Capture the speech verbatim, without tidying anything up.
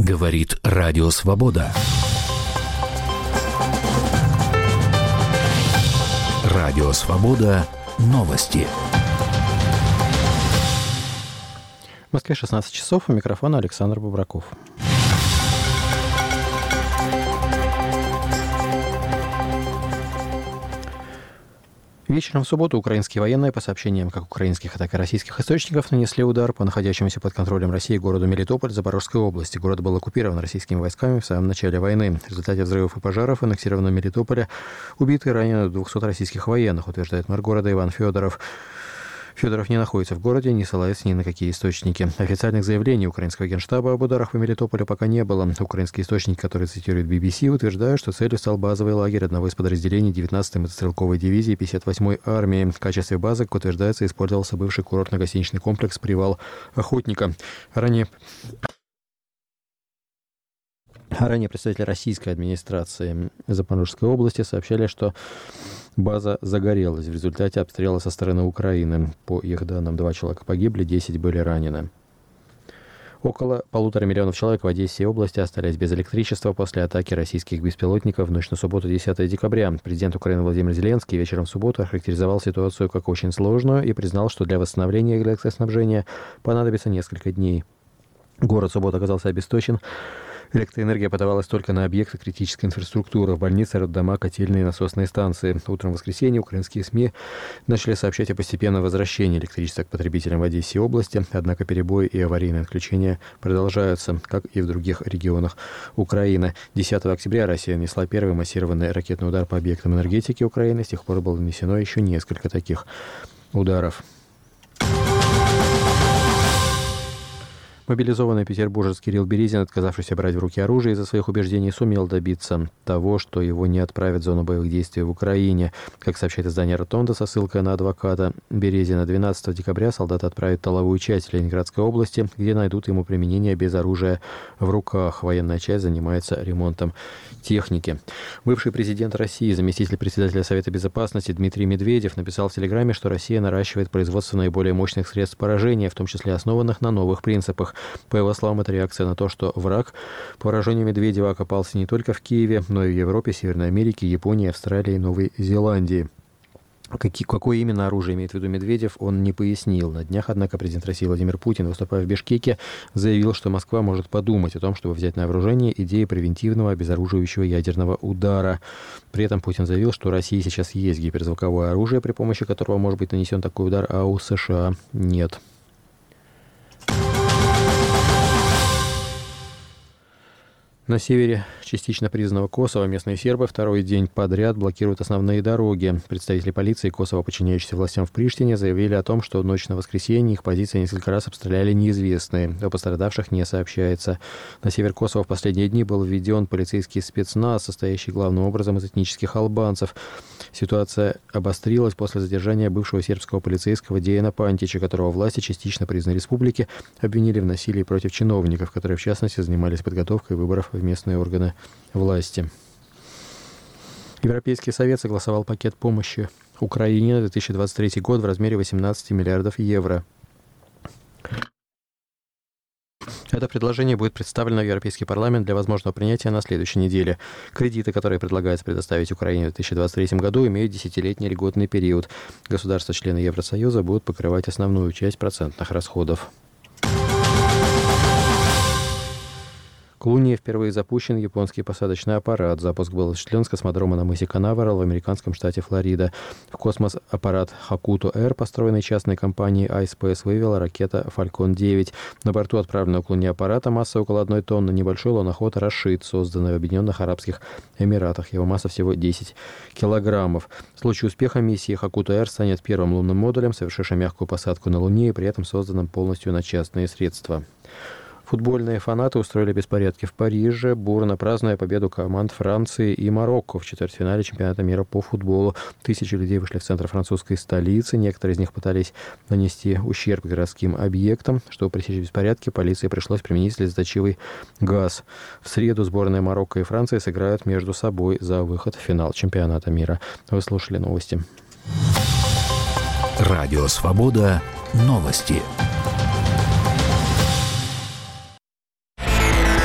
Говорит Радио Свобода. Радио Свобода. Новости. В Москве шестнадцать часов. У микрофона Александр Бубраков. Вечером в субботу украинские военные, по сообщениям как украинских, так и российских источников, нанесли удар по находящемуся под контролем России городу Мелитополь Запорожской области. Город был оккупирован российскими войсками в самом начале войны. В результате взрывов и пожаров аннексированного Мелитополя убиты и ранены двухсот российских военных, утверждает мэр города Иван Федоров. Федоров не находится в городе, не ссылается ни на какие источники. Официальных заявлений украинского генштаба об ударах по Мелитополю пока не было. Украинские источники, которые цитируют би би си, утверждают, что целью стал базовый лагерь одного из подразделений девятнадцатой мотострелковой дивизии пятьдесят восьмой армии. В качестве базы, как утверждается, использовался бывший курортно-гостиничный комплекс «Привал Охотника». Ранее... Ранее представители российской администрации Запорожской области сообщали, что база загорелась в результате обстрела со стороны Украины. По их данным, два человека погибли, десять были ранены. Около полутора миллионов человек в Одессе и области остались без электричества после атаки российских беспилотников в ночь на субботу, десятого декабря. Президент Украины Владимир Зеленский вечером в субботу охарактеризовал ситуацию как очень сложную и признал, что для восстановления электроснабжения понадобится несколько дней. Город в субботу оказался обесточен. Электроэнергия подавалась только на объекты критической инфраструктуры, в больницы, роддома, котельные и насосные станции. Утром в воскресенье украинские СМИ начали сообщать о постепенном возвращении электричества к потребителям в Одессе и области, однако перебои и аварийные отключения продолжаются, как и в других регионах Украины. десятого октября Россия нанесла первый массированный ракетный удар по объектам энергетики Украины. С тех пор было нанесено еще несколько таких ударов. Мобилизованный петербуржец Кирилл Березин, отказавшийся брать в руки оружие из-за своих убеждений, сумел добиться того, что его не отправят в зону боевых действий в Украине. Как сообщает издание «Ротонда» со ссылкой на адвоката Березина, двенадцатого декабря солдаты отправят в тыловую часть Ленинградской области, где найдут ему применение без оружия в руках. Военная часть занимается ремонтом техники. Бывший президент России, заместитель председателя Совета Безопасности Дмитрий Медведев написал в Телеграме, что Россия наращивает производство наиболее мощных средств поражения, в том числе основанных на новых принципах. По его словам, это реакция на то, что враг, по выражению Медведева, окопался не только в Киеве, но и в Европе, Северной Америке, Японии, Австралии и Новой Зеландии. Какие, какое именно оружие имеет в виду Медведев, он не пояснил. На днях, однако, президент России Владимир Путин, выступая в Бишкеке, заявил, что Москва может подумать о том, чтобы взять на вооружение идею превентивного обезоруживающего ядерного удара. При этом Путин заявил, что у России сейчас есть гиперзвуковое оружие, при помощи которого может быть нанесен такой удар, а у США нет. На севере частично признанного Косово местные сербы второй день подряд блокируют основные дороги. Представители полиции Косово, подчиняющиеся властям в Приштине, заявили о том, что в ночь на воскресенье их позиции несколько раз обстреляли неизвестные. О пострадавших не сообщается. На север Косово в последние дни был введен полицейский спецназ, состоящий главным образом из этнических албанцев. Ситуация обострилась после задержания бывшего сербского полицейского Деяна Пантича, которого власти частично признанной республики обвинили в насилии против чиновников, которые, в частности, занимались подготовкой выборов в местные органы власти. Европейский Совет согласовал пакет помощи Украине на две тысячи двадцать третий год в размере восемнадцати миллиардов евро. Это предложение будет представлено в Европейский парламент для возможного принятия на следующей неделе. Кредиты, которые предлагается предоставить Украине в две тысячи двадцать третьем году, имеют десятилетний льготный период. Государства-члены Евросоюза будут покрывать основную часть процентных расходов. К Луне впервые запущен японский посадочный аппарат. Запуск был осуществлен с космодрома на мысе Канаверал в американском штате Флорида. В космос аппарат Хокуту-Р, построенный частной компанией iSpace, вывела ракета Falcon девять. На борту отправленного к Луне аппарата масса около одной тонны небольшой луноход Рашид, созданный в Объединенных Арабских Эмиратах. Его масса всего десять килограммов. В случае успеха миссии Хокуту-Р станет первым лунным модулем, совершившим мягкую посадку на Луне и при этом созданным полностью на частные средства. Футбольные фанаты устроили беспорядки в Париже, бурно празднуя победу команд Франции и Марокко в четвертьфинале чемпионата мира по футболу. Тысячи людей вышли в центр французской столицы. Некоторые из них пытались нанести ущерб городским объектам. Чтобы пресечь беспорядки, полиции пришлось применить слезоточивый газ. В среду сборные Марокко и Франции сыграют между собой за выход в финал чемпионата мира. Вы слушали новости. Радио «Свобода». Новости.